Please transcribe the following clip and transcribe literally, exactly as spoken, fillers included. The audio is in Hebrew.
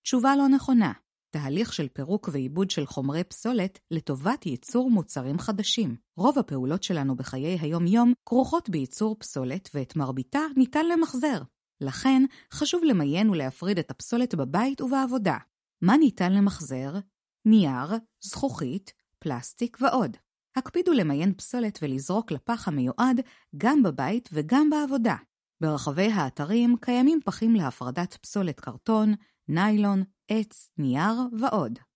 תשובה לא נכונה. תהליך של פירוק ועיבוד של חומרי פסולת לטובת ייצור מוצרים חדשים. רוב הפעולות שלנו בחיי היום-יום כרוכות בייצור פסולת ואת מרביתה ניתן למחזר. לכן חשוב למיין ולהפריד את הפסולת בבית ובעבודה. מה ניתן למחזר? נייר, זכוכית, פלסטיק ועוד. הקפידו למיין פסולת ולזרוק לפח המיועד גם בבית וגם בעבודה. ברחבי האתרים קיימים פחים להפרדת פסולת קרטון, ניילון, עץ, נייר ועוד.